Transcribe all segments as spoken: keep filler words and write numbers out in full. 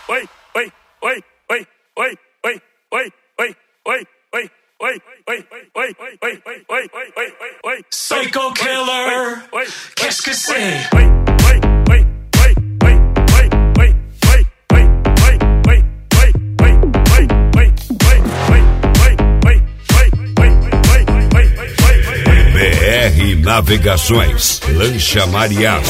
Psycho killer, qu'est-ce que c'est? B R Navegações, Lancha Marias.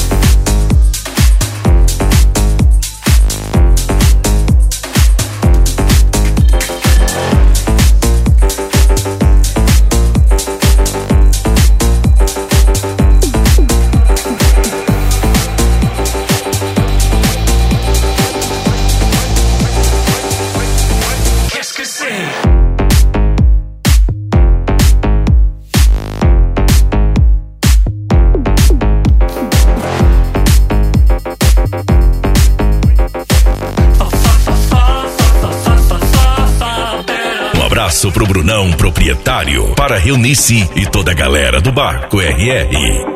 Abraço pro Brunão, proprietário, para Reunice e toda a galera do Barco R R.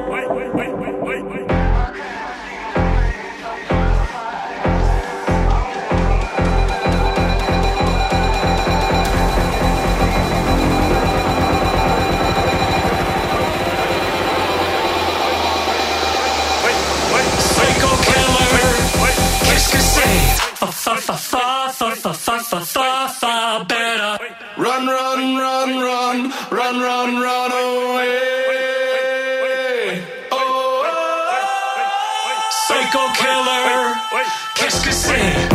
Run, run, run, run, run, run, run away. Oh, oh, oh. Psycho killer, qu'est-ce que c'est?